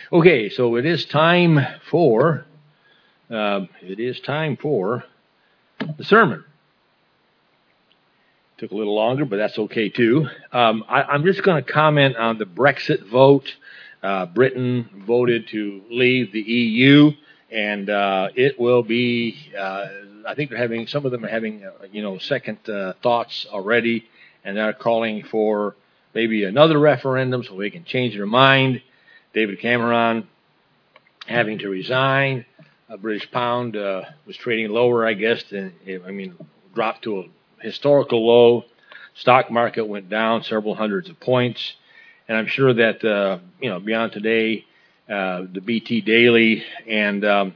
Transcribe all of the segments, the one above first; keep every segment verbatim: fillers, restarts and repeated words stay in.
Okay, so it is time for, uh, it is time for the sermon. Took a little longer, but that's okay too. Um, I, I'm just going to comment on the Brexit vote. Uh, Britain voted to leave the E U, and uh, it will be, uh, I think they're having, some of them are having, uh, you know, second uh, thoughts already, and they're calling for maybe another referendum so they can change their mind. David Cameron having to resign. A British pound uh, was trading lower, I guess, than, I mean, dropped to a historical low. Stock market went down several hundreds of points. And I'm sure that, uh, you know, Beyond Today, uh, the B T Daily, and um,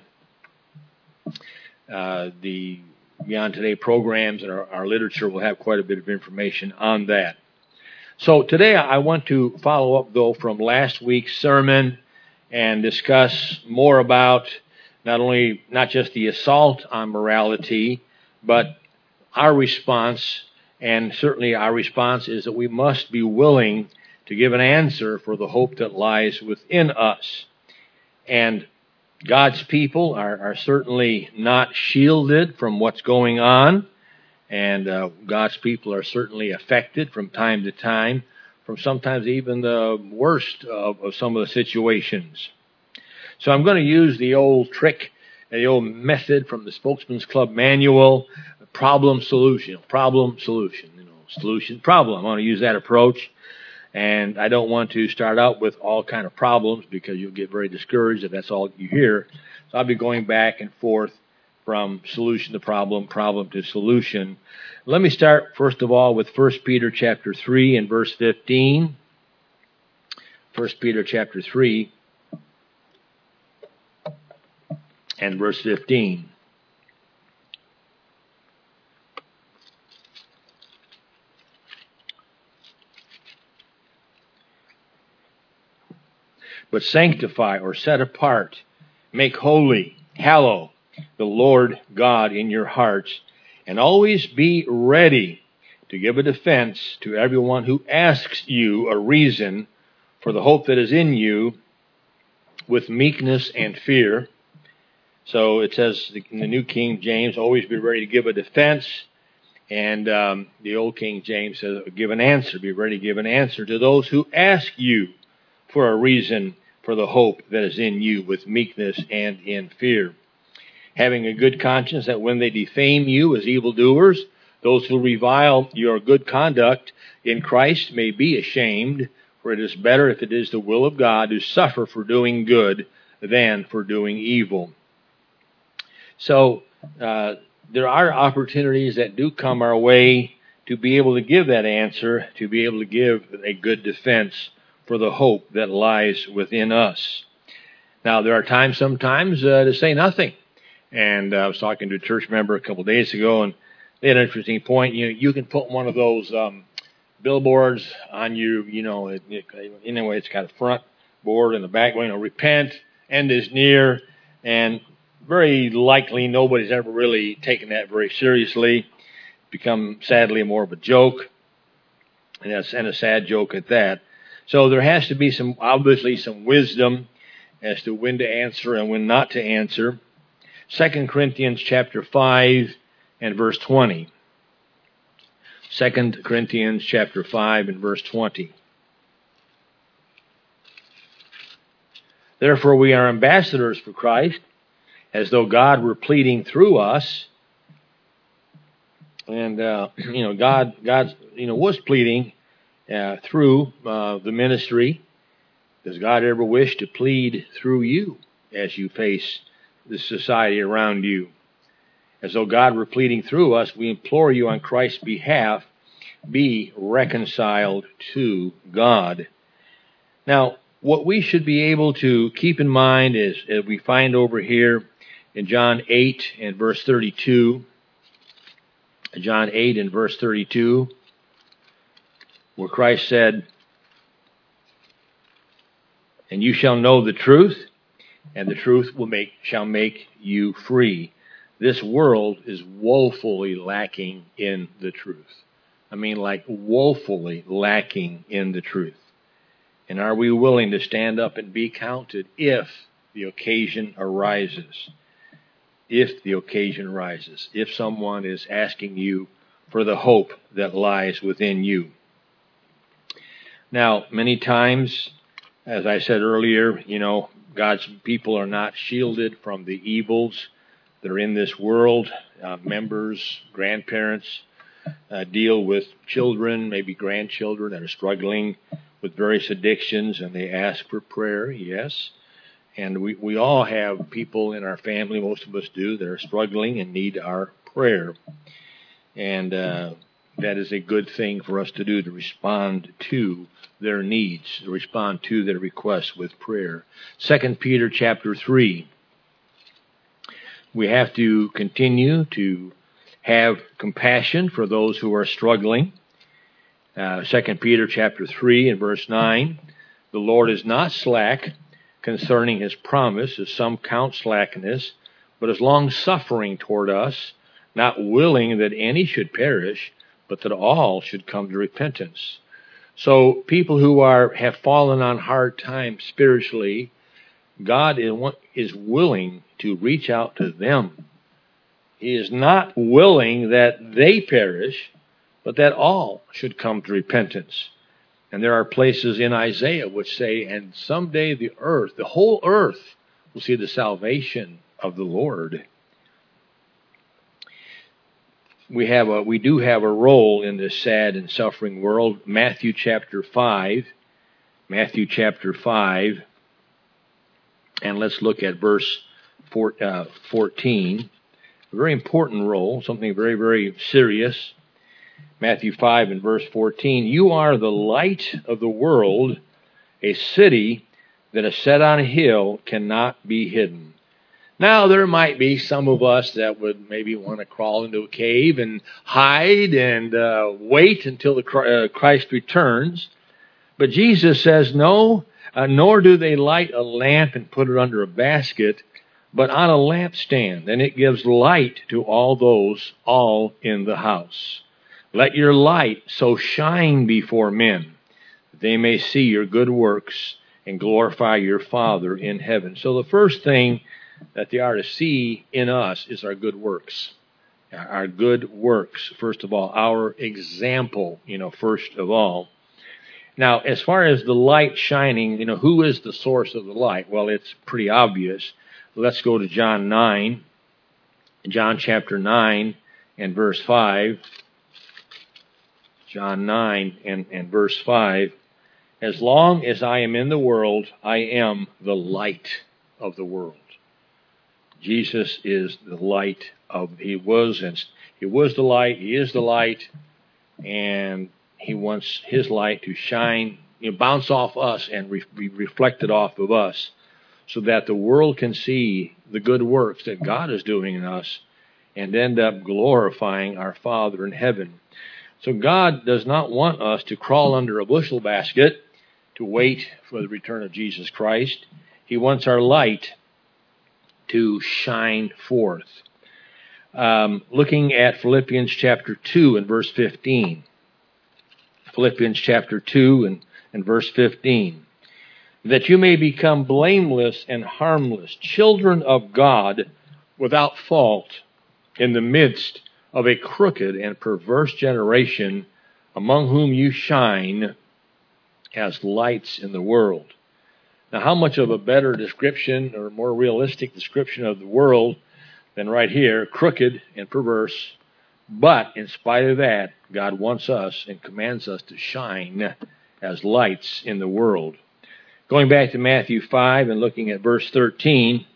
uh, the Beyond Today programs and our, our literature will have quite a bit of information on that. So today I want to follow up, though, from last week's sermon and discuss more about not only, not just the assault on morality, but our response. And certainly our response is that we must be willing to give an answer for the hope that lies within us. And God's people are, are certainly not shielded from what's going on. And uh, God's people are certainly affected from time to time, from sometimes even the worst of, of some of the situations. So I'm going to use the old trick, the old method from the Spokesman's Club manual, problem solution, problem solution, you know, solution problem. I want to use that approach, and I don't want to start out with all kind of problems because you'll get very discouraged if that's all you hear. So I'll be going back and forth from solution to problem, problem to solution. Let me start, first of all, with First Peter chapter three and verse fifteen. First Peter chapter three and verse fifteen. But sanctify or set apart, make holy, hallow the Lord God in your hearts, and always be ready to give a defense to everyone who asks you a reason for the hope that is in you with meekness and fear. So it says in the New King James, always be ready to give a defense. And um, the Old King James says, give an answer, be ready to give an answer to those who ask you for a reason for the hope that is in you with meekness and in fear. Having a good conscience that when they defame you as evildoers, those who revile your good conduct in Christ may be ashamed, for it is better, if it is the will of God, to suffer for doing good than for doing evil. So uh, there are opportunities that do come our way to be able to give that answer, to be able to give a good defense for the hope that lies within us. Now, there are times sometimes uh, to say nothing. And uh, I was talking to a church member a couple of days ago, and they had an interesting point. You know, you can put one of those um, billboards on you, you know, it, it, anyway, it's got a front board and the back, you know, repent, end is near, and very likely nobody's ever really taken that very seriously. It's become, sadly, more of a joke, and, that's, and a sad joke at that. So there has to be some, obviously, some wisdom as to when to answer and when not to answer. Second Corinthians chapter five and verse twenty. Second Corinthians chapter five and verse twenty. Therefore we are ambassadors for Christ, as though God were pleading through us. And uh, you know, God, God, you know, was pleading uh, through uh, the ministry. Does God ever wish to plead through you as you face the society around you? As though God were pleading through us, we implore you on Christ's behalf, be reconciled to God. Now, what we should be able to keep in mind is, as we find over here in John eight and verse thirty-two, John eight and verse thirty-two, where Christ said, and you shall know the truth, and the truth will make shall make you free. This world is woefully lacking in the truth. I mean, like woefully lacking in the truth. And are we willing to stand up and be counted if the occasion arises? If the occasion arises. If someone is asking you for the hope that lies within you. Now, many times, as I said earlier, you know, God's people are not shielded from the evils that are in this world. Uh, members, grandparents uh, deal with children, maybe grandchildren that are struggling with various addictions, and they ask for prayer, yes. And we, we all have people in our family, most of us do, that are struggling and need our prayer. And uh, that is a good thing for us to do, to respond to their needs, to respond to their requests with prayer. Second Peter chapter three. We have to continue to have compassion for those who are struggling. Uh, Second Peter chapter three and verse nine. The Lord is not slack concerning his promise, as some count slackness, but is long-suffering toward us, not willing that any should perish, but that all should come to repentance. So people who are have fallen on hard times spiritually, God is willing to reach out to them. He is not willing that they perish, but that all should come to repentance. And there are places in Isaiah which say, and someday the earth, the whole earth, will see the salvation of the Lord. We have a, we do have a role in this sad and suffering world. Matthew chapter five, Matthew chapter five, and let's look at verse four, uh, fourteen. A very important role, something very, very serious. Matthew five and verse fourteen. You are the light of the world. A city that is set on a hill cannot be hidden. Now, there might be some of us that would maybe want to crawl into a cave and hide and uh, wait until the uh, Christ returns. But Jesus says, no, uh, nor do they light a lamp and put it under a basket, but on a lampstand, and it gives light to all those all in the house. Let your light so shine before men, that they may see your good works and glorify your Father in heaven. So the first thing that they are to see in us is our good works. Our good works, first of all, our example, you know, first of all. Now, as far as the light shining, you know, who is the source of the light? Well, it's pretty obvious. Let's go to John nine, John chapter nine and verse five. John nine and, and verse five. As long as I am in the world, I am the light of the world. Jesus is the light of, he was, and he was the light, he is the light, and he wants his light to shine, you know, bounce off us and re- be reflected off of us, so that the world can see the good works that God is doing in us and end up glorifying our Father in heaven. So God does not want us to crawl under a bushel basket to wait for the return of Jesus Christ. He wants our light to shine forth. Um, looking at Philippians chapter two and verse fifteen. Philippians chapter two and, and verse fifteen. That you may become blameless and harmless, children of God without fault, in the midst of a crooked and perverse generation, among whom you shine as lights in the world. Now, how much of a better description or more realistic description of the world than right here, crooked and perverse. But in spite of that, God wants us and commands us to shine as lights in the world. Going back to Matthew five and looking at verse thirteen,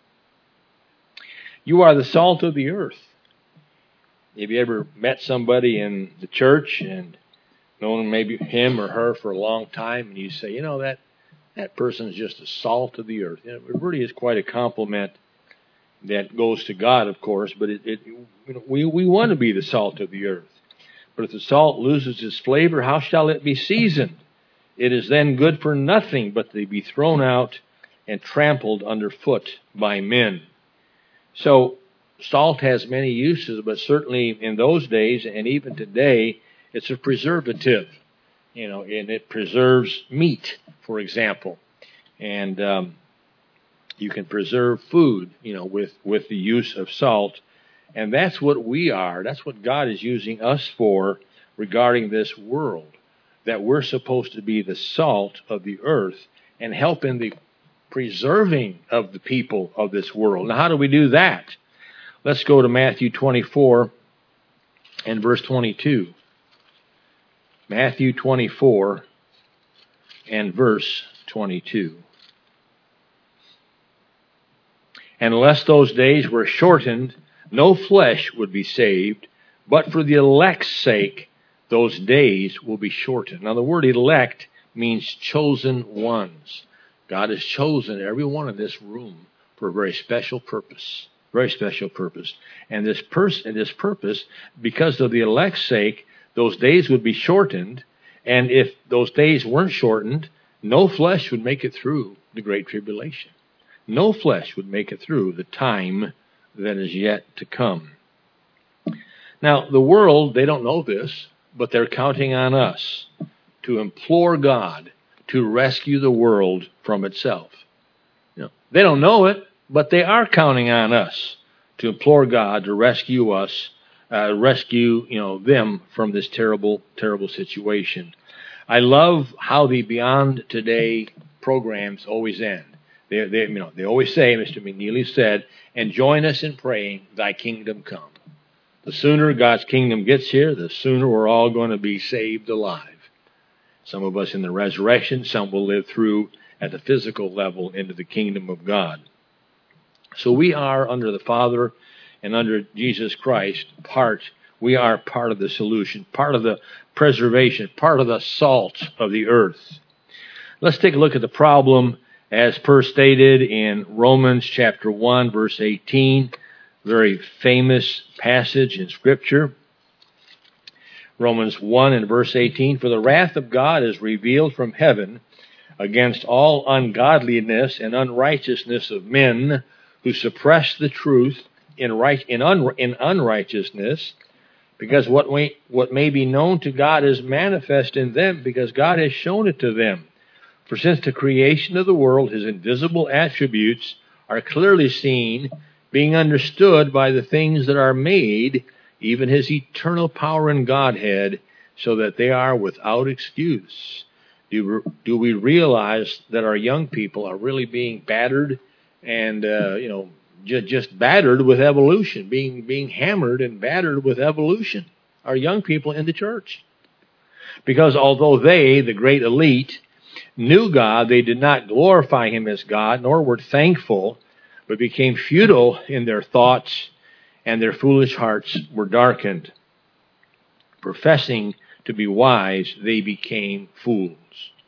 you are the salt of the earth. Have you ever met somebody in the church and known maybe him or her for a long time, and you say, you know, that That person is just the salt of the earth. It really is quite a compliment that goes to God, of course, but it, it you know, we, we want to be the salt of the earth. But if the salt loses its flavor, how shall it be seasoned? It is then good for nothing but to be thrown out and trampled underfoot by men. So salt has many uses, but certainly in those days and even today, it's a preservative. you know, and it preserves meat, for example. And um, you can preserve food, you know, with, with the use of salt. And that's what we are. That's what God is using us for regarding this world, that we're supposed to be the salt of the earth and help in the preserving of the people of this world. Now, how do we do that? Let's go to Matthew twenty-four and verse twenty-two. Matthew twenty-four and verse twenty-two. And unless those days were shortened, no flesh would be saved, but for the elect's sake, those days will be shortened. Now, the word elect means chosen ones. God has chosen everyone in this room for a very special purpose. Very special purpose. And this person, this purpose, because of the elect's sake, those days would be shortened. And if those days weren't shortened, no flesh would make it through the Great Tribulation. No flesh would make it through the time that is yet to come. Now, the world, they don't know this, but they're counting on us to implore God to rescue the world from itself. You know, they don't know it, but they are counting on us to implore God to rescue us, uh, rescue, you know, them from this terrible, terrible situation. I love how the Beyond Today programs always end. They, they, you know, they always say, Mister McNeely said, and join us in praying, thy kingdom come. The sooner God's kingdom gets here, the sooner we're all going to be saved alive. Some of us in the resurrection, some will live through at the physical level into the kingdom of God. So we are under the Father and under Jesus Christ, part, we are part of the solution, part of the preservation, part of the salt of the earth. Let's take a look at the problem as per stated in Romans chapter one, verse eighteen, very famous passage in Scripture. Romans one and verse eighteen, for the wrath of God is revealed from heaven against all ungodliness and unrighteousness of men who suppress the truth in right in, un, in unrighteousness, because what may, what may be known to God is manifest in them, because God has shown it to them. For since the creation of the world, his invisible attributes are clearly seen, being understood by the things that are made, even his eternal power and Godhead, so that they are without excuse. Do, do we realize that our young people are really being battered and, uh, you know, j- just battered with evolution, being, being hammered and battered with evolution? Our young people in the church. Because although they, the great elite, knew God, they did not glorify him as God, nor were thankful, but became futile in their thoughts, and their foolish hearts were darkened. Professing to be wise, they became fools.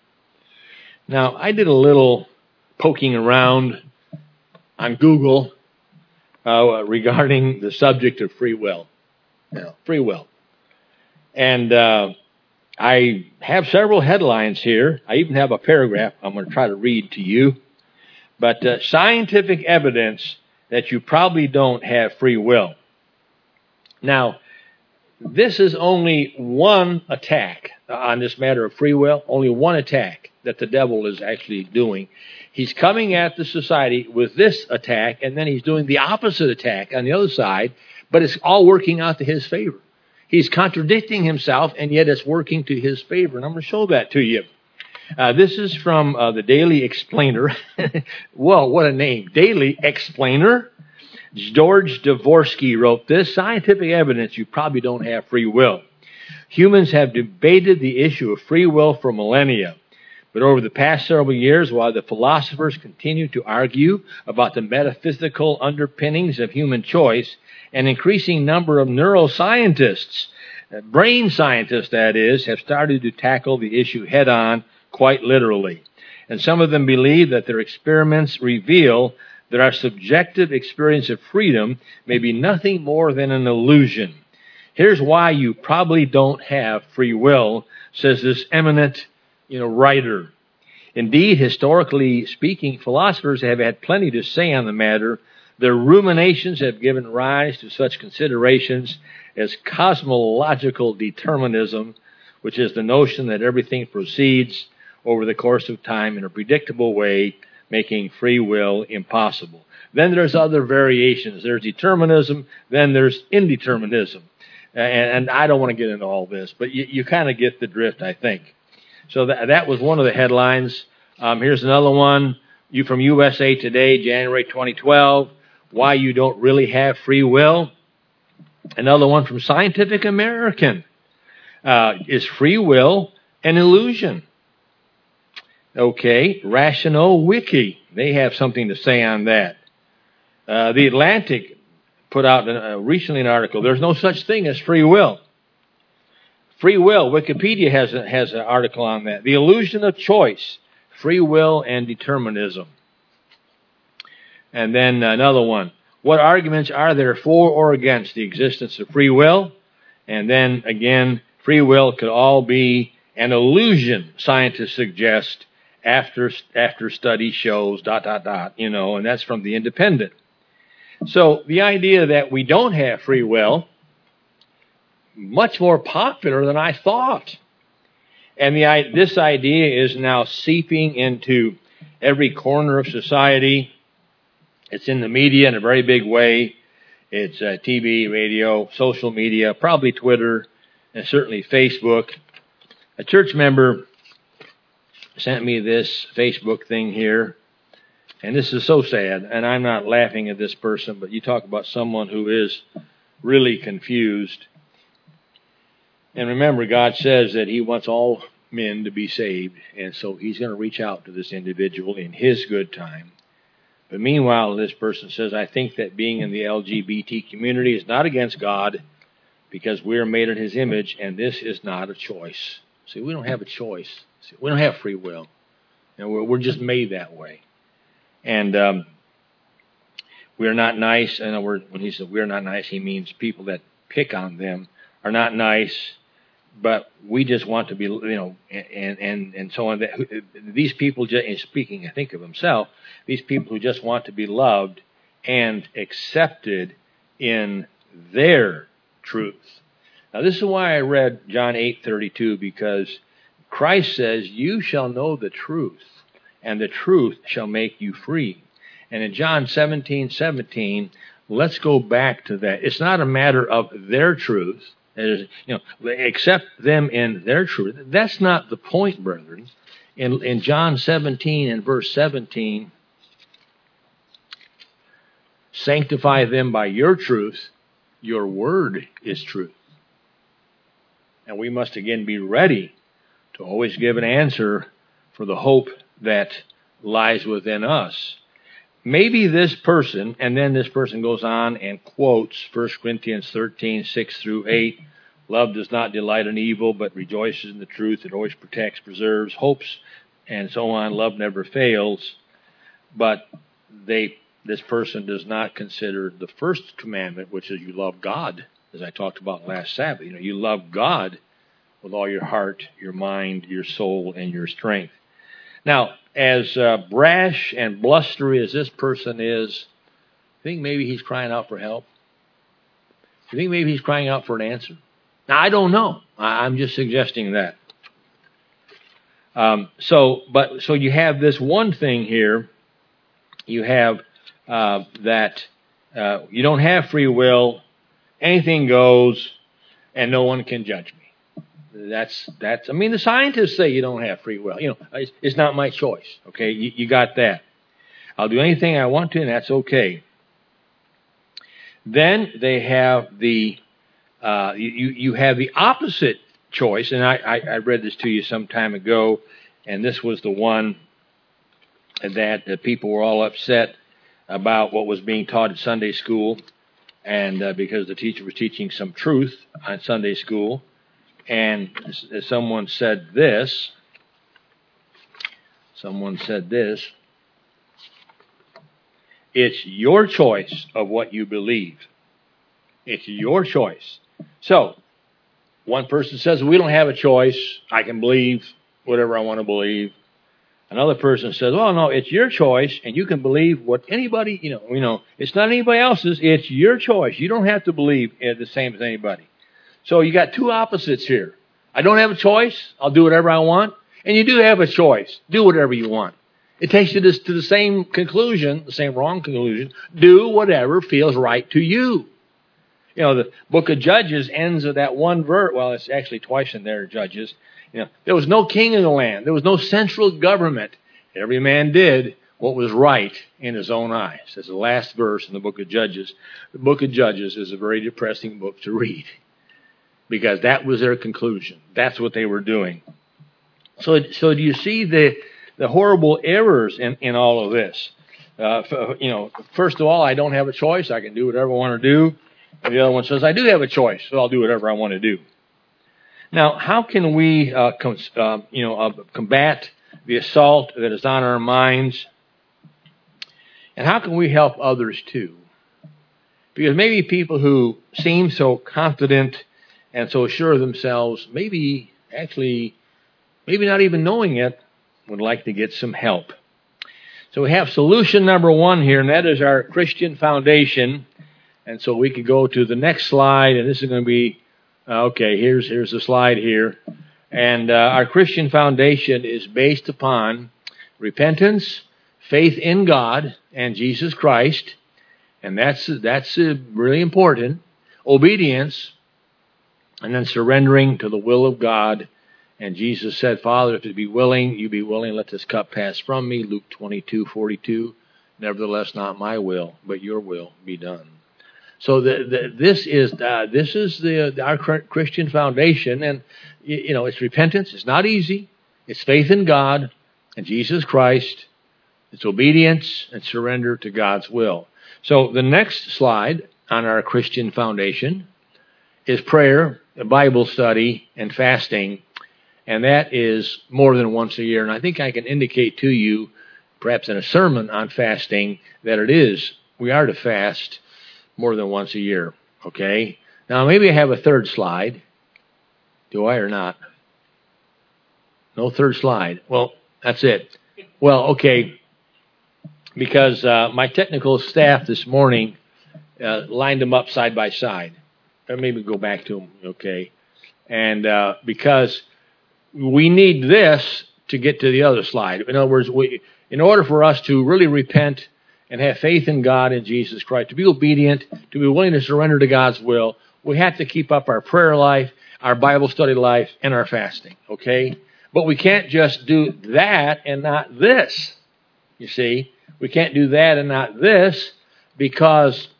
Now, I did a little poking around on Google uh, regarding the subject of free will. You know, free will. And uh, I have several headlines here. I even have a paragraph I'm going to try to read to you. But uh, scientific evidence that you probably don't have free will. Now, this is only one attack on this matter of free will, only one attack that the devil is actually doing. He's coming at the society with this attack, and then he's doing the opposite attack on the other side, but it's all working out to his favor. He's contradicting himself, and yet it's working to his favor, and I'm going to show that to you. Uh, this is from uh, the Daily Explainer. Well, what a name. Daily Explainer. George Dvorsky wrote this, scientific evidence you probably don't have free will. Humans have debated the issue of free will for millennia. But over the past several years, while the philosophers continue to argue about the metaphysical underpinnings of human choice, an increasing number of neuroscientists, brain scientists that is, have started to tackle the issue head-on, quite literally. And some of them believe that their experiments reveal that our subjective experience of freedom may be nothing more than an illusion. Here's why you probably don't have free will, says this eminent, you know, writer. Indeed, historically speaking, philosophers have had plenty to say on the matter. Their ruminations have given rise to such considerations as cosmological determinism, which is the notion that everything proceeds over the course of time in a predictable way, making free will impossible. Then there's other variations. There's determinism, then there's indeterminism. And, and I don't want to get into all this, but you, you kind of get the drift, I think. So that, that was one of the headlines. Um, here's another one. You from U S A Today, January twenty twelve. Why you don't really have free will. Another one from Scientific American. Uh, is free will an illusion? Okay, Rational Wiki. They have something to say on that. Uh, the Atlantic put out uh, recently an article. There's no such thing as free will. Free will. Wikipedia has a, has an article on that. The illusion of choice. Free will and determinism. And then another one. What arguments are there for or against the existence of free will? And then again, free will could all be an illusion, scientists suggest, after after study shows, dot, dot, dot, you know, and that's from The Independent. So the idea that we don't have free will, much more popular than I thought. And the this idea is now seeping into every corner of society. It's in the media in a very big way. It's uh, T V, radio, social media, probably Twitter, and certainly Facebook. A church member sent me this Facebook thing here, and this is so sad, and I'm not laughing at this person, but you talk about someone who is really confused. And remember, God says that He wants all men to be saved, and so He's going to reach out to this individual in His good time. But meanwhile, this person says, I think that being in the L G B T community is not against God because we are made in His image, and this is not a choice. See, we don't have a choice. See, we don't have free will. You know, we're, we're just made that way. And um, we're not nice. And we're, when he says we're not nice, he means people that pick on them are not nice, but we just want to be, you know, and and, and so on. These people, just, speaking, I think of himself, these people who just want to be loved and accepted in their truth. Now, this is why I read John eight thirty-two, because Christ says, you shall know the truth, and the truth shall make you free. And in John seventeen seventeen, let's go back to that. It's not a matter of their truth. Is, you know, accept them in their truth. That's not the point, brethren. In, in John seventeen and verse seventeen, sanctify them by your truth. Your word is truth. And we must again be ready to always give an answer for the hope that lies within us. Maybe this person, and then this person goes on and quotes First Corinthians thirteen, six through eight. Love does not delight in evil, but rejoices in the truth. It always protects, preserves, hopes, and so on. Love never fails. But they, this person does not consider the first commandment, which is you love God, as I talked about last Sabbath. You know, you love God with all your heart, your mind, your soul, and your strength. Now, as uh, brash and blustery as this person is, I think maybe he's crying out for help. I think maybe he's crying out for an answer. Now, I don't know. I'm just suggesting that. Um, so, but so you have this one thing here. You have uh, that uh, you don't have free will. Anything goes, and no one can judge me. That's that's. I mean, the scientists say you don't have free will. You know, it's, it's not my choice. Okay, you, you got that. I'll do anything I want to, and that's okay. Then they have the. Uh, you, you have the opposite choice, and I, I, I read this to you some time ago, and this was the one that the people were all upset about what was being taught at Sunday school, and uh, because the teacher was teaching some truth on Sunday school, and someone said this, someone said this, it's your choice of what you believe. It's your choice. So, one person says, we don't have a choice. I can believe whatever I want to believe. Another person says, well, no, it's your choice, and you can believe what anybody, you know, you know, it's not anybody else's. It's your choice. You don't have to believe the same as anybody. So you got two opposites here. I don't have a choice. I'll do whatever I want. And you do have a choice. Do whatever you want. It takes you to, to the same conclusion, the same wrong conclusion. Do whatever feels right to you. You know, the book of Judges ends with that one verse. Well, it's actually twice in there, Judges. You know, there was no king in the land. There was no central government. Every man did what was right in his own eyes. That's the last verse in the book of Judges. The book of Judges is a very depressing book to read because that was their conclusion. That's what they were doing. So, so do you see the the horrible errors in, in all of this? Uh, you know, first of all, I don't have a choice. I can do whatever I want to do. And the other one says, I do have a choice, so I'll do whatever I want to do. Now, how can we, uh, com- uh, you know, uh, combat the assault that is on our minds? And how can we help others too? Because maybe people who seem so confident and so sure of themselves, maybe actually, maybe not even knowing it, would like to get some help. So we have solution number one here, and that is our Christian foundation. And so we could go to the next slide, and this is going to be, uh, okay, here's here's the slide here. And uh, our Christian foundation is based upon repentance, faith in God and Jesus Christ, and that's that's uh, really important, obedience, and then surrendering to the will of God. And Jesus said, Father, if it be willing, you be willing, let this cup pass from me, Luke twenty-two forty-two. Nevertheless, not my will, but your will be done. So the, the, this is uh, this is the our Christian foundation, and you know it's repentance. It's not easy. It's faith in God and Jesus Christ. It's obedience and surrender to God's will. So the next slide on our Christian foundation is prayer, Bible study, and fasting, and that is more than once a year. And I think I can indicate to you, perhaps in a sermon on fasting, that it is we are to fast more than once a year, okay? Now, maybe I have a third slide. Do I or not? No third slide. Well, that's it. Well, okay, because uh, my technical staff this morning uh, lined them up side by side. Or maybe go back to them, okay? And uh, because we need this to get to the other slide. In other words, we, in order for us to really repent and have faith in God and Jesus Christ, to be obedient, to be willing to surrender to God's will, we have to keep up our prayer life, our Bible study life, and our fasting, okay? But we can't just do that and not this, you see. We can't do that and not this because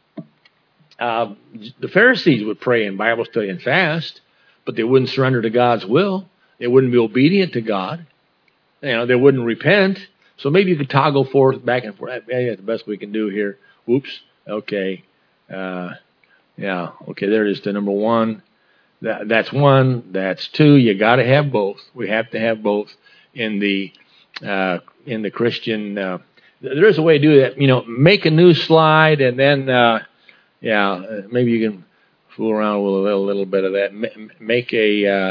uh, the Pharisees would pray in Bible study and fast, but they wouldn't surrender to God's will. They wouldn't be obedient to God. You know, they wouldn't repent. So maybe you could toggle forth, back and forth. Yeah, that's the best we can do here. Whoops. Okay. Uh, yeah. Okay. There it is. To number one. That, that's one. That's two. You got to have both. We have to have both in the uh, in the Christian. Uh, there is a way to do that. You know, make a new slide, and then uh, yeah, maybe you can fool around with a little, little bit of that. Make a. Uh,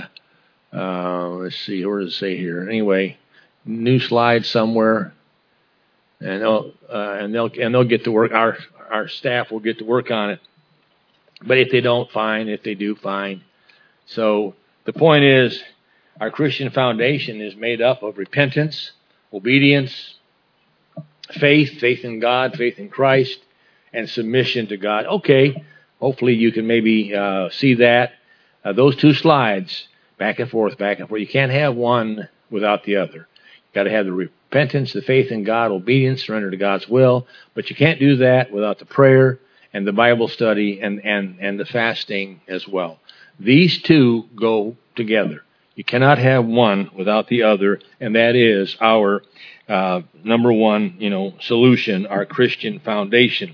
uh, let's see. Where does it say here? Anyway. New slide somewhere, and they'll uh, and they'll and they'll get to work. Our our staff will get to work on it. But if they don't, fine. If they do, fine. So the point is, our Christian foundation is made up of repentance, obedience, faith, faith in God, faith in Christ, and submission to God. Okay, hopefully you can maybe uh, see that. Uh, those two slides, back and forth, back and forth. You can't have one without the other. Got to have the repentance, the faith in God, obedience, surrender to God's will. But you can't do that without the prayer and the Bible study and, and, and the fasting as well. These two go together. You cannot have one without the other, and that is our uh, number one, you know, solution, our Christian foundation.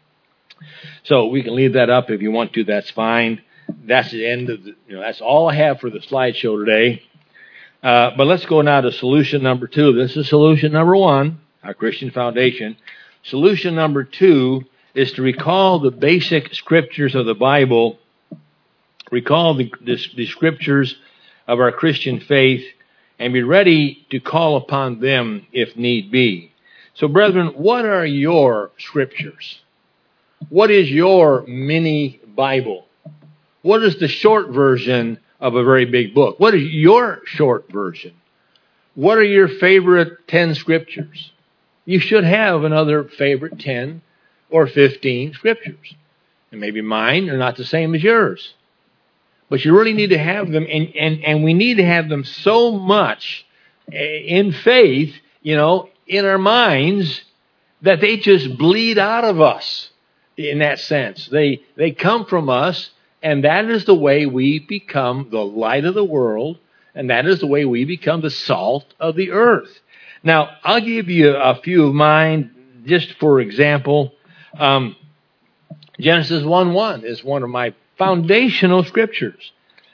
So we can leave that up if you want to. That's fine. That's the end of the. You know, that's all I have for the slideshow today. Uh, but let's go now to solution number two. This is solution number one, our Christian foundation. Solution number two is to recall the basic scriptures of the Bible, recall the, the, the scriptures of our Christian faith, and be ready to call upon them if need be. So, brethren, what are your scriptures? What is your mini Bible? What is the short version of a very big book. What is your short version? What are your favorite ten scriptures? You should have another favorite ten or fifteen scriptures. And maybe mine are not the same as yours. But you really need to have them, and, and, and we need to have them so much in faith, you know, in our minds, that they just bleed out of us in that sense. They they come from us, and that is the way we become the light of the world, and that is the way we become the salt of the earth. Now, I'll give you a few of mine, just for example. Um, Genesis one one is one of my foundational scriptures.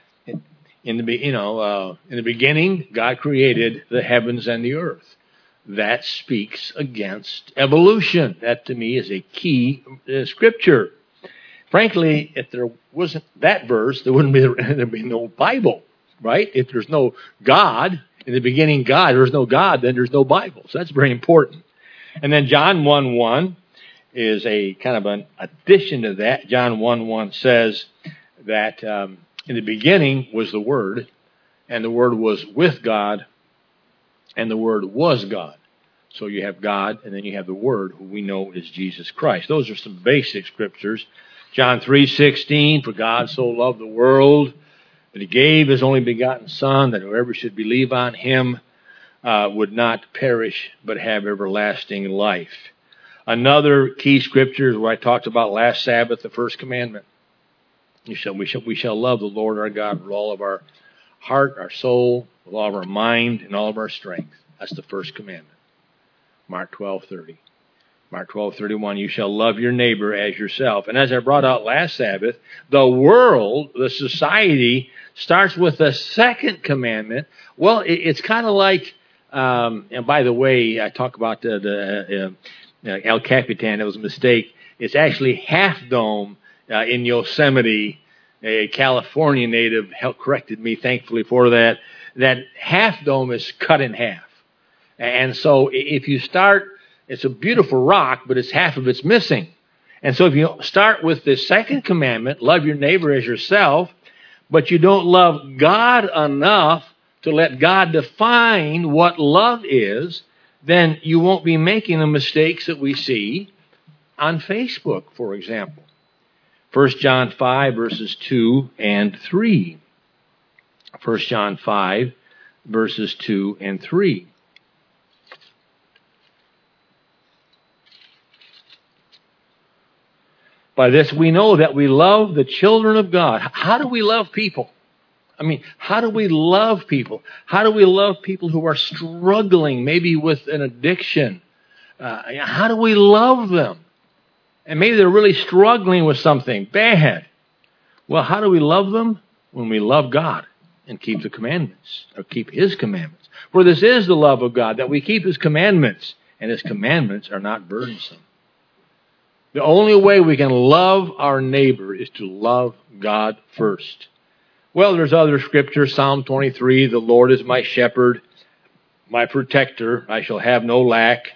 In the you know uh, in the beginning, God created the heavens and the earth. That speaks against evolution. That to me is a key uh, scripture. Frankly, if there wasn't that verse, there wouldn't be there'd be no Bible, right? If there's no God in the beginning, God, there's no God, then there's no Bible. So that's very important. And then John one one is a kind of an addition to that. John one one says that um, in the beginning was the Word, and the Word was with God, and the Word was God. So you have God, and then you have the Word, who we know is Jesus Christ. Those are some basic scriptures. John three sixteen, for God so loved the world that He gave His only begotten Son, that whoever should believe on Him uh, would not perish, but have everlasting life. Another key scripture is what I talked about last Sabbath, the first commandment. We shall, we shall, we shall love the Lord our God with all of our heart, our soul, with all of our mind, and all of our strength. That's the first commandment. Mark twelve thirty. Mark twelve thirty-one, you shall love your neighbor as yourself. And as I brought out last Sabbath, the world, the society, starts with the second commandment. Well, it, it's kind of like, um, and by the way, I talk about the, the uh, El Capitan, it was a mistake. It's actually Half Dome uh, in Yosemite. A California native helped corrected me, thankfully, for that. That Half Dome is cut in half. And so if you start, it's a beautiful rock, but it's half of it's missing. And so if you start with the second commandment, love your neighbor as yourself, but you don't love God enough to let God define what love is, then you won't be making the mistakes that we see on Facebook, for example. First John five, verses two and three. First John five, verses two and three. By this we know that we love the children of God. How do we love people? I mean, how do we love people? How do we love people who are struggling, maybe with an addiction? Uh, how do we love them? And maybe they're really struggling with something bad. Well, how do we love them? When we love God and keep the commandments, or keep His commandments. For this is the love of God, that we keep His commandments, and His commandments are not burdensome. The only way we can love our neighbor is to love God first. Well, there's other scriptures. Psalm twenty-three, the Lord is my shepherd, my protector, I shall have no lack.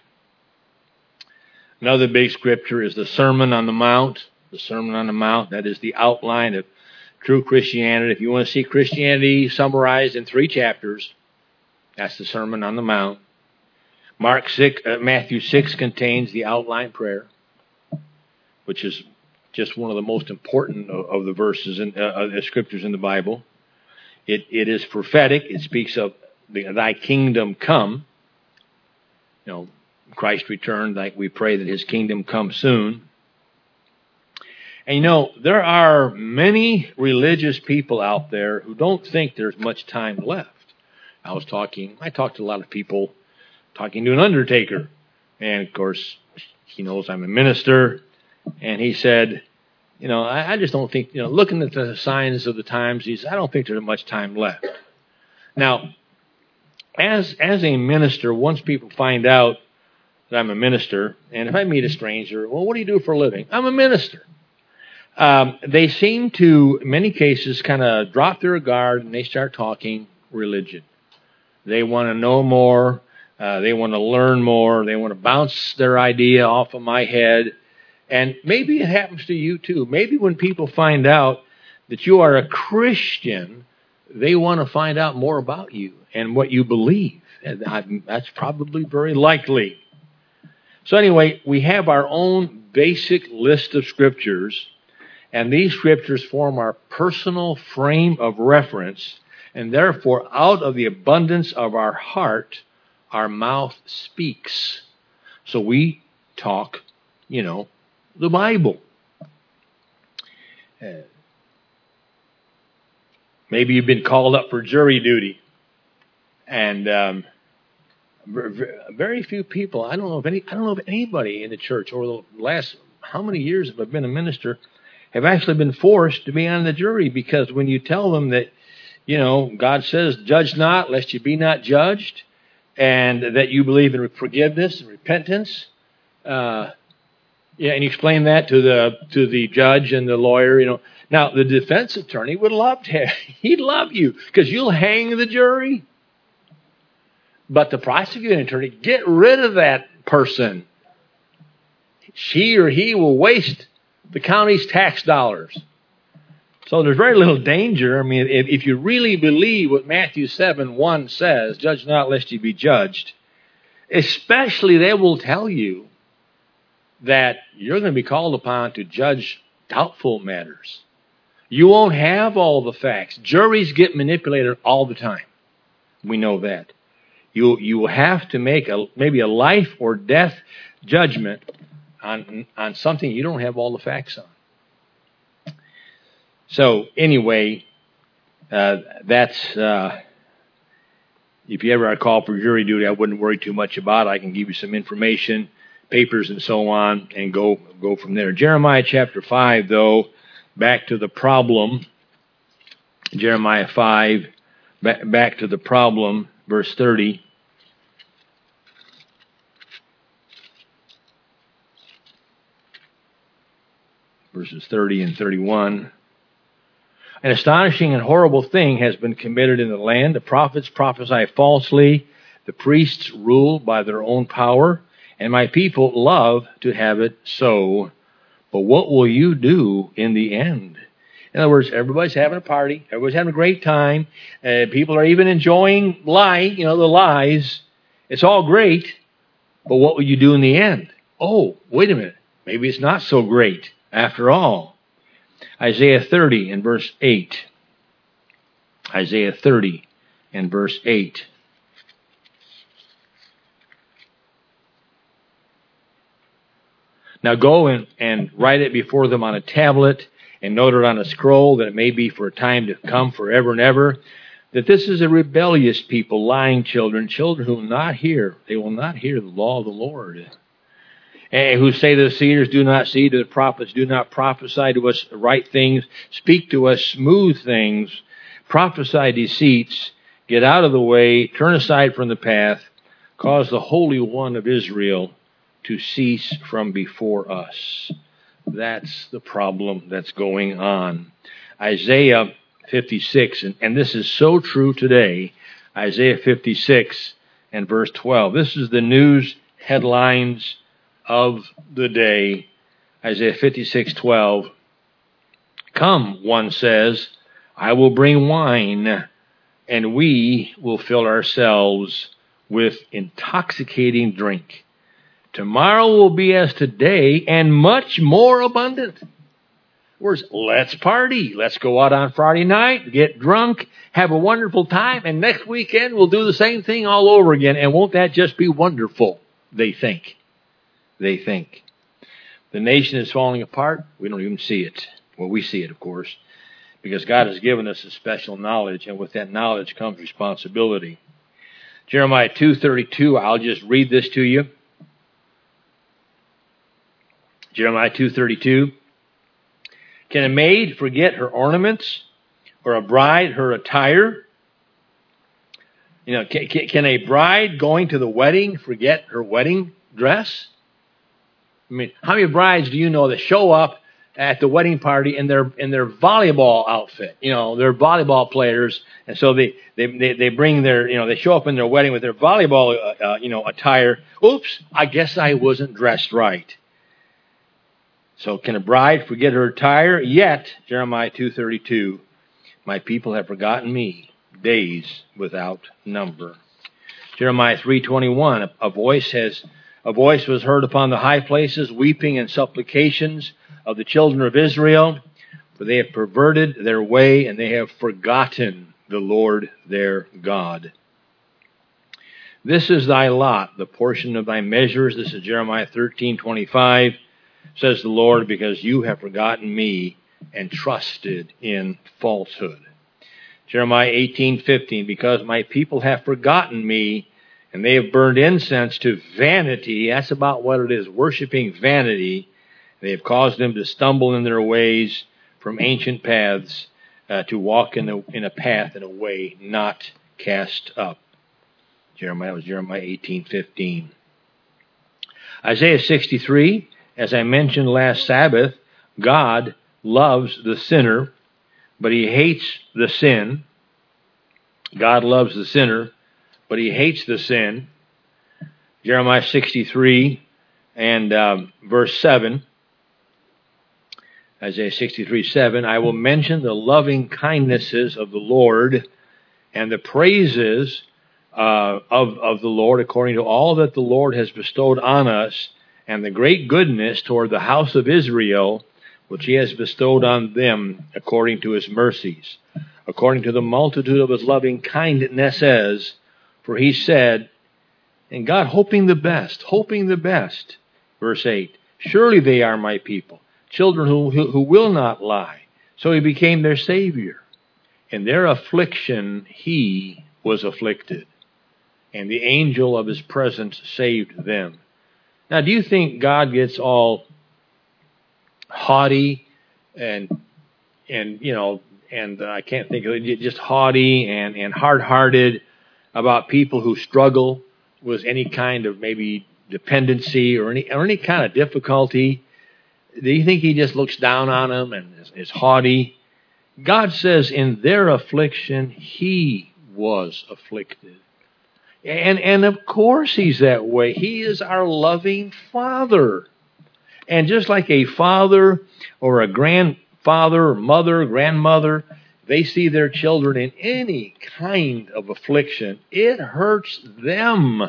Another big scripture is the Sermon on the Mount. The Sermon on the Mount, that is the outline of true Christianity. If you want to see Christianity summarized in three chapters, that's the Sermon on the Mount. Mark six, uh, Matthew six contains the outline prayer, which is just one of the most important of, of the verses in uh, the scriptures in the Bible. It it is prophetic. It speaks of the, Thy kingdom come. You know, Christ returned. Like we pray that His kingdom come soon. And you know, there are many religious people out there who don't think there's much time left. I was talking. I talked to a lot of people. Talking to an undertaker, and of course, he knows I'm a minister. And he said, you know, I, I just don't think, you know, looking at the signs of the times, he said, I don't think there's much time left. Now, as as a minister, once people find out that I'm a minister, and if I meet a stranger, well, what do you do for a living? I'm a minister. Um, they seem to, in many cases, kind of drop their guard and they start talking religion. They want to know more. Uh, they want to learn more. They want to bounce their idea off of my head. And maybe it happens to you too. Maybe when people find out that you are a Christian, they want to find out more about you and what you believe. And I, that's probably very likely. So anyway, we have our own basic list of scriptures, and these scriptures form our personal frame of reference, and therefore, out of the abundance of our heart, our mouth speaks. So we talk, you know, the Bible. Uh, maybe you've been called up for jury duty, and um, very few people. I don't know if any. I don't know if anybody in the church over the last how many years have I been a minister have actually been forced to be on the jury, because when you tell them that, you know, God says, "Judge not, lest you be not judged," and that you believe in forgiveness and repentance. Uh, Yeah, and you explain that to the to the judge and the lawyer, you know. Now, the defense attorney would love to have, he'd love you, because you'll hang the jury. But the prosecuting attorney, get rid of that person. She or he will waste the county's tax dollars. So there's very little danger. I mean, if, if you really believe what Matthew seven one says, judge not lest you be judged, especially they will tell you that you're going to be called upon to judge doubtful matters. You won't have all the facts. Juries get manipulated all the time. We know that. You you will have to make a maybe a life or death judgment on on something you don't have all the facts on. So anyway, uh, that's uh, if you ever are called for jury duty, I wouldn't worry too much about it. I can give you some information, papers and so on, and go go from there. Jeremiah chapter five, though, back to the problem. Jeremiah five, back, back to the problem, verse thirty. Verses thirty and thirty-one. An astonishing and horrible thing has been committed in the land. The prophets prophesy falsely. The priests rule by their own power. And my people love to have it so. But what will you do in the end? In other words, everybody's having a party. Everybody's having a great time. Uh, people are even enjoying lying, you know, the lies. It's all great. But what will you do in the end? Oh, wait a minute. Maybe it's not so great after all. Isaiah thirty and verse eight. Isaiah thirty and verse eight. Now go and, and write it before them on a tablet and note it on a scroll, that it may be for a time to come forever and ever, that this is a rebellious people, lying children, children who will not hear. They will not hear the law of the Lord. And who say to the seers, do not see, to the prophets, do not prophesy to us right things, speak to us smooth things, prophesy deceits, get out of the way, turn aside from the path, cause the Holy One of Israel to cease from before us. That's the problem that's going on. Isaiah fifty-six, and, and this is so true today, Isaiah fifty-six and verse twelve. This is the news headlines of the day. Isaiah fifty-six twelve. Come, one says, I will bring wine, and we will fill ourselves with intoxicating drink. Tomorrow will be as today, and much more abundant. Words, let's party. Let's go out on Friday night, get drunk, have a wonderful time, and next weekend we'll do the same thing all over again. And won't that just be wonderful? They think. They think. The nation is falling apart. We don't even see it. Well, we see it, of course, because God has given us a special knowledge, and with that knowledge comes responsibility. Jeremiah two thirty-two, I'll just read this to you. Jeremiah two thirty-two. Can a maid forget her ornaments, or a bride her attire? You know, can, can a bride going to the wedding forget her wedding dress? I mean, how many brides do you know that show up at the wedding party in their in their volleyball outfit? You know, they're volleyball players, and so they they they, they bring their you know they show up in their wedding with their volleyball uh, uh, you know attire. Oops, I guess I wasn't dressed right. So can a bride forget her attire? Yet, Jeremiah two thirty-two, my people have forgotten me. days without number. Jeremiah three twenty-one, a voice has a voice was heard upon the high places, weeping and supplications of the children of Israel, for they have perverted their way and they have forgotten the Lord their God. This is thy lot, the portion of thy measures. This is Jeremiah thirteen twenty-five, says the Lord, because you have forgotten me and trusted in falsehood. Jeremiah eighteen fifteen, because my people have forgotten me and they have burned incense to vanity. That's about what it is, worshiping vanity. They have caused them to stumble in their ways from ancient paths, uh, to walk in a, in a path in a way not cast up. Jeremiah was Jeremiah eighteen fifteen. Isaiah sixty-three, as I mentioned last Sabbath, God loves the sinner, but he hates the sin. God loves the sinner, but he hates the sin. Jeremiah sixty-three and um, verse seven. Isaiah sixty-three seven, I will mention the loving kindnesses of the Lord and the praises uh, of, of the Lord according to all that the Lord has bestowed on us, and the great goodness toward the house of Israel, which he has bestowed on them according to his mercies, according to the multitude of his loving kindnesses. For he said, and God hoping the best, hoping the best, verse eight, surely they are my people, children who, who, who will not lie. So he became their Savior. In their affliction he was afflicted, and the angel of his presence saved them. Now, do you think God gets all haughty and, and you know, and uh, I can't think of it, just haughty and, and hard-hearted about people who struggle with any kind of maybe dependency or any or any kind of difficulty? Do you think he just looks down on them and is, is haughty? God says in their affliction, he was afflicted. And, and of course he's that way. He is our loving Father. And just like a father or a grandfather or mother, grandmother, they see their children in any kind of affliction, it hurts them.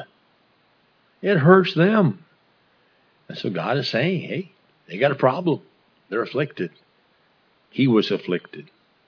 It hurts them. And so God is saying, hey, they got a problem. They're afflicted. He was afflicted.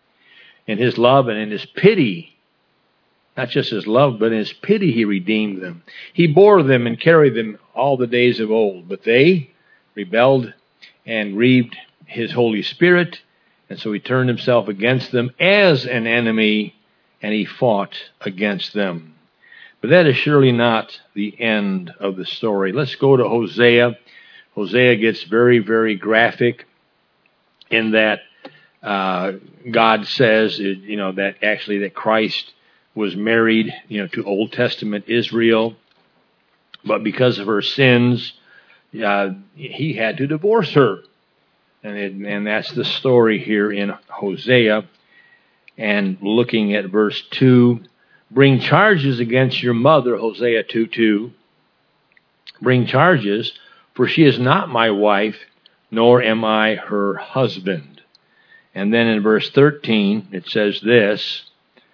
In his love and in his pity, not just his love, but in his pity, he redeemed them. He bore them and carried them all the days of old. But they rebelled and grieved his Holy Spirit, and so he turned himself against them as an enemy, and he fought against them. But that is surely not the end of the story. Let's go to Hosea. Hosea gets very, very graphic in that uh, God says, you know, that actually that Christ was married, you know, to Old Testament Israel, but because of her sins, uh, he had to divorce her. And, it, and that's the story here in Hosea. And looking at verse two, bring charges against your mother, Hosea two two. Bring charges, for she is not my wife, nor am I her husband. And then in verse thirteen, it says this,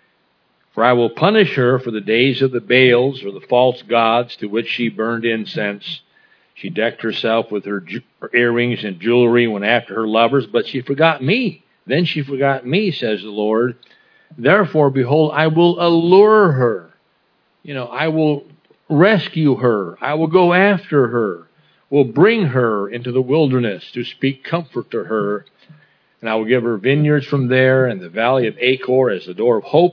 for I will punish her for the days of the Baals, or the false gods to which she burned incense. She decked herself with her, ju- her earrings and jewelry, went after her lovers, but she forgot me. Then she forgot me, says the Lord. Therefore, behold, I will allure her. You know, I will rescue her. I will go after her. Will bring her into the wilderness to speak comfort to her. And I will give her vineyards from there, and the valley of Achor as the door of hope.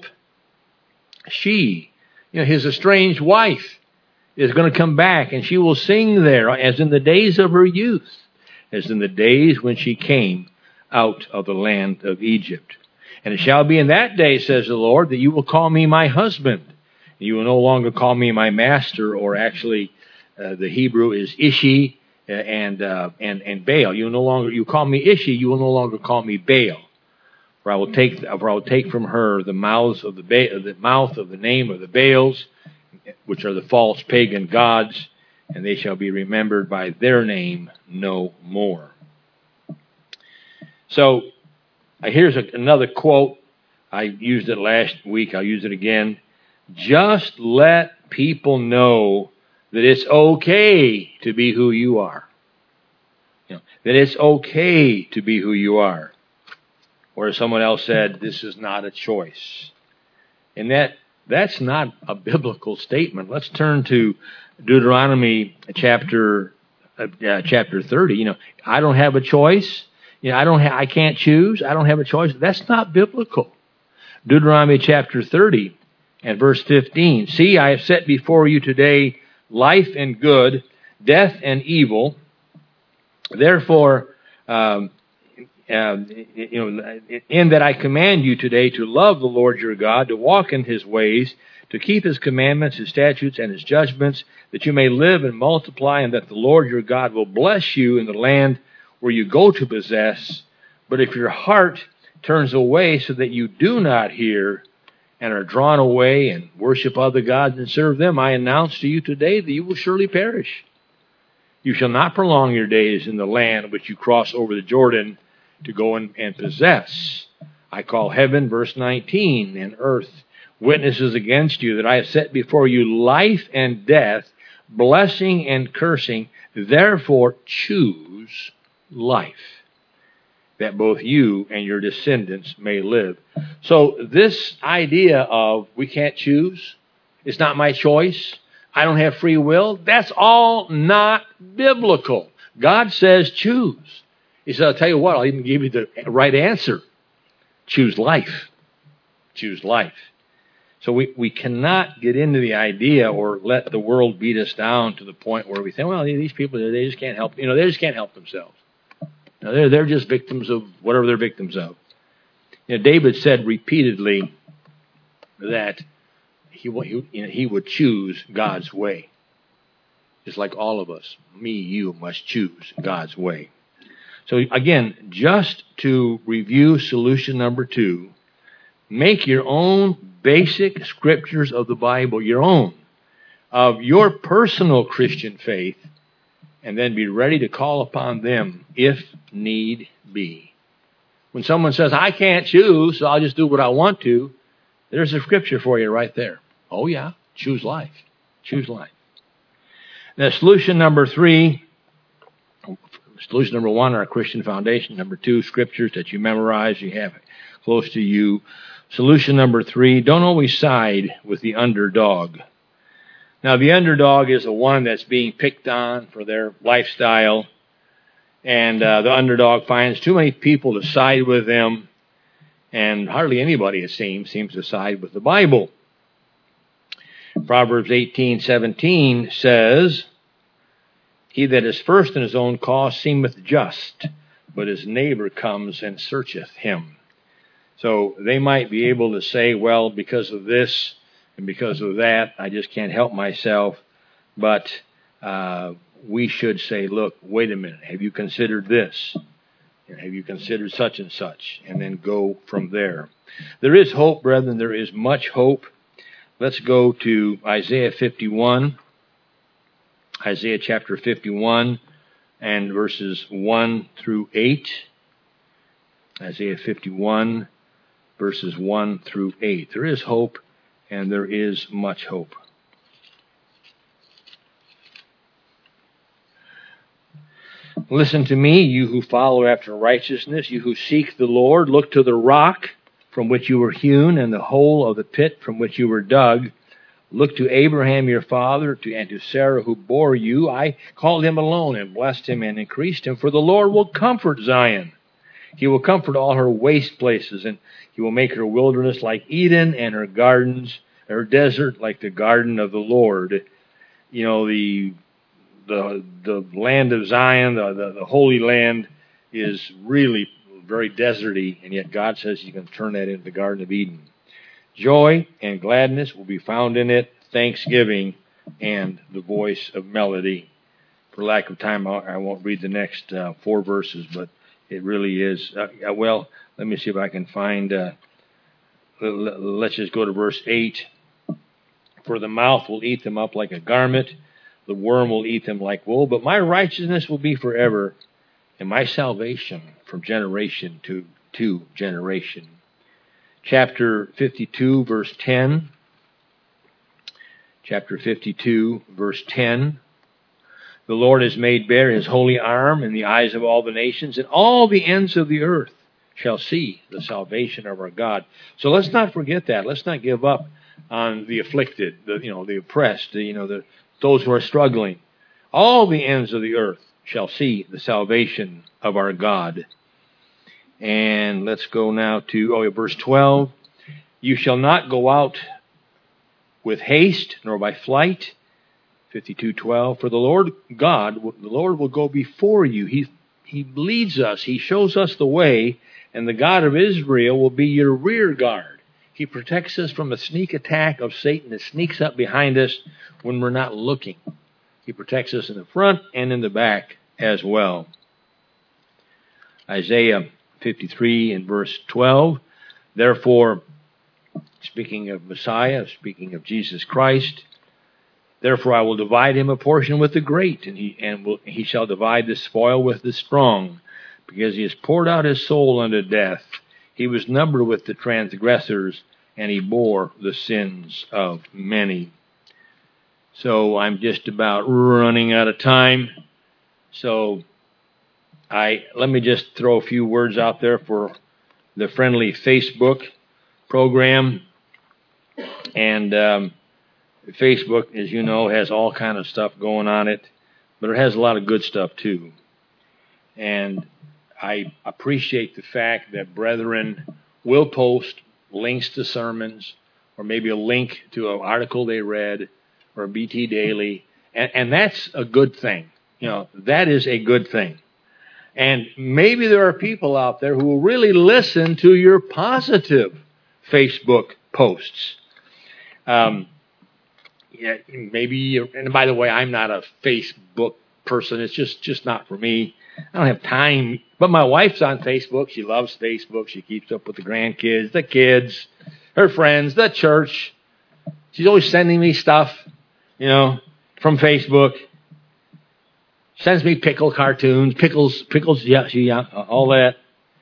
She, you know, his estranged wife, is going to come back, and she will sing there as in the days of her youth, as in the days when she came out of the land of Egypt. And it shall be in that day, says the Lord, that you will call me my husband. You will no longer call me my master, or actually uh, the Hebrew is Ishi uh, and uh, and and Baal. You will no longer you call me Ishi. You will no longer call me Baal. For I will take for I will take from her the mouths of the ba- the mouth of the name of the Baals, which are the false pagan gods, and they shall be remembered by their name no more. So, here's a, another quote I used it last week. I'll use it again. Just let people know that it's okay to be who you are. You know, that it's okay to be who you are. Or as someone else said, this is not a choice. And that that's not a biblical statement. Let's turn to Deuteronomy chapter uh, uh, chapter thirty. You know, I don't have a choice. You know, I don't. Ha- I can't choose. I don't have a choice. That's not biblical. Deuteronomy chapter thirty and verse fifteen. See, I have set before you today life and good, death and evil. Therefore, um, uh, you know, in that I command you today to love the Lord your God, to walk in His ways, to keep His commandments, His statutes, and His judgments, that you may live and multiply, and that the Lord your God will bless you in the land where you go to possess. But if your heart turns away so that you do not hear and are drawn away and worship other gods and serve them, I announce to you today that you will surely perish. You shall not prolong your days in the land which you cross over the Jordan to go and, and possess. I call heaven, verse nineteen, and earth witnesses against you that I have set before you life and death, blessing and cursing. Therefore choose life, that both you and your descendants may live. So this idea of we can't choose, it's not my choice, I don't have free will, that's all not biblical. God says choose. He said, I'll tell you what, I'll even give you the right answer. Choose life. Choose life. So we, we cannot get into the idea or let the world beat us down to the point where we think, well, these people, they just can't help, you know, they just can't help themselves. No, they're, they're just victims of whatever they're victims of. You know, David said repeatedly that he, he, you know, he would choose God's way. Just like all of us, me, you must choose God's way. So again, just to review solution number two, make your own basic scriptures of the Bible, your own, of your personal Christian faith, and then be ready to call upon them if need be. When someone says, I can't choose, so I'll just do what I want to, there's a scripture for you right there. Oh yeah, choose life. Choose life. Now, solution number three, solution number one, our Christian foundation. Number two, scriptures that you memorize, you have close to you. Solution number three, don't always side with the underdog. Now, the underdog is the one that's being picked on for their lifestyle, and uh, the underdog finds too many people to side with them, and hardly anybody, it seems, seems to side with the Bible. Proverbs eighteen seventeen says, he that is first in his own cause seemeth just, but his neighbor comes and searcheth him. So they might be able to say, well, because of this and because of that, I just can't help myself. But uh, we should say, look, wait a minute. Have you considered this? Have you considered such and such? And then go from there. There is hope, brethren. There is much hope. Let's go to Isaiah fifty-one. Isaiah chapter fifty-one and verses one through eight. Isaiah fifty-one, verses one through eight. There is hope, and there is much hope. Listen to me, you who follow after righteousness, you who seek the Lord. Look to the rock from which you were hewn, and the hole of the pit from which you were dug. Look to Abraham your father, to, and to Sarah who bore you. I called him alone and blessed him and increased him. For the Lord will comfort Zion. He will comfort all her waste places, and he will make her wilderness like Eden, and her gardens, her desert like the garden of the Lord. You know, the the the land of Zion, the, the, the Holy Land, is really very deserty, and yet God says He's going to turn that into the Garden of Eden. Joy and gladness will be found in it, thanksgiving, and the voice of melody. For lack of time, I won't read the next uh, four verses, but it really is. Uh, well, let me see if I can find, uh, let's just go to verse eight. For the mouth will eat them up like a garment, the worm will eat them like wool, but my righteousness will be forever, and my salvation from generation to, to generation. chapter fifty-two, verse ten. Chapter fifty-two, verse ten. The Lord has made bare his holy arm in the eyes of all the nations, and all the ends of the earth shall see the salvation of our God. So let's not forget that. Let's not give up on the afflicted, the you know, the oppressed, the, you know, the those who are struggling. All the ends of the earth shall see the salvation of our God. And let's go now to oh, verse twelve. You shall not go out with haste, nor by flight. fifty-two twelve. For the Lord God, the Lord will go before you. He He leads us. He shows us the way, and the God of Israel will be your rear guard. He protects us from the sneak attack of Satan that sneaks up behind us when we're not looking. He protects us in the front and in the back as well. Isaiah fifty-three and verse twelve. Therefore, speaking of Messiah, speaking of Jesus Christ, therefore I will divide him a portion with the great, and he and will, he shall divide the spoil with the strong, because he has poured out his soul unto death. He was numbered with the transgressors, and he bore the sins of many. So I'm just about running out of time. So I let me just throw a few words out there for the friendly Facebook program. And um, Facebook, as you know, has all kind of stuff going on it, but it has a lot of good stuff too. And I appreciate the fact that brethren will post links to sermons, or maybe a link to an article they read, or a B T Daily, and, and that's a good thing. You know, that is a good thing. And maybe there are people out there who will really listen to your positive Facebook posts. Um, yeah, maybe, and by the way, I'm not a Facebook person. It's just, just not for me. I don't have time. But my wife's on Facebook. She loves Facebook. She keeps up with the grandkids, the kids, her friends, the church. She's always sending me stuff, you know, from Facebook. Sends me pickle cartoons, pickles, pickles, yeah, she, yeah, all that.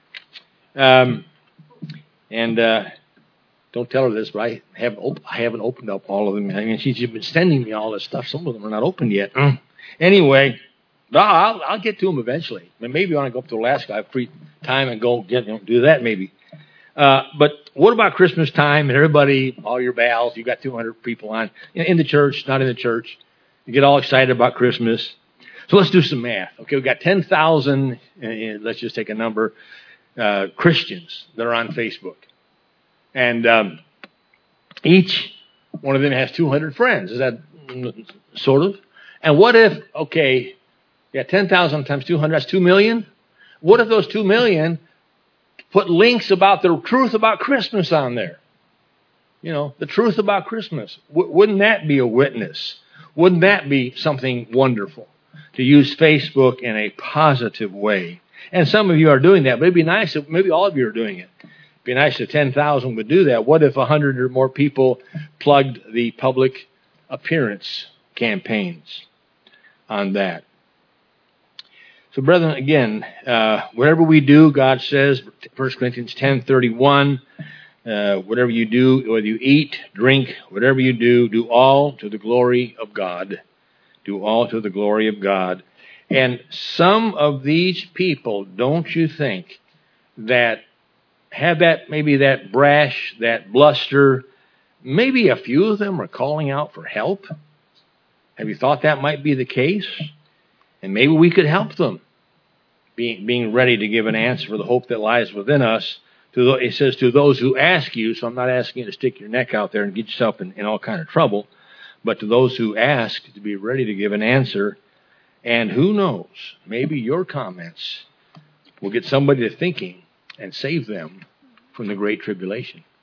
Um, and uh, don't tell her this, but I haven't, op- I haven't opened up all of them. I mean, she's been sending me all this stuff. Some of them are not opened yet. Mm. Anyway, I'll, I'll get to them eventually. Maybe when I go up to Alaska, I have free time and go get, you know, do that maybe. Uh, but what about Christmas time and everybody, all your pals, you got two hundred people on, in the church, not in the church. You get all excited about Christmas. So let's do some math. Okay, we've got ten thousand, uh, let's just take a number, uh, Christians that are on Facebook. And um, each one of them has two hundred friends. Is that sort of? And what if, okay, yeah, ten thousand times two hundred, that's two million. What if those two million put links about the truth about Christmas on there? You know, the truth about Christmas. W- wouldn't that be a witness? Wouldn't that be something wonderful? To use Facebook in a positive way. And some of you are doing that, but it'd be nice if maybe all of you are doing it. It'd be nice if ten thousand would do that. What if one hundred or more people plugged the public appearance campaigns on that? So, brethren, again, uh, whatever we do, God says, First Corinthians ten thirty-one, uh, whatever you do, whether you eat, drink, whatever you do, do all to the glory of God. Do all to the glory of God. And some of these people, don't you think, that have that, maybe that brash, that bluster, maybe a few of them are calling out for help? Have you thought that might be the case? And maybe we could help them, being, being ready to give an answer for the hope that lies within us. To the, it says, to those who ask you, so I'm not asking you to stick your neck out there and get yourself in, in all kind of trouble, but to those who ask, to be ready to give an answer. And who knows, maybe your comments will get somebody to thinking and save them from the great tribulation.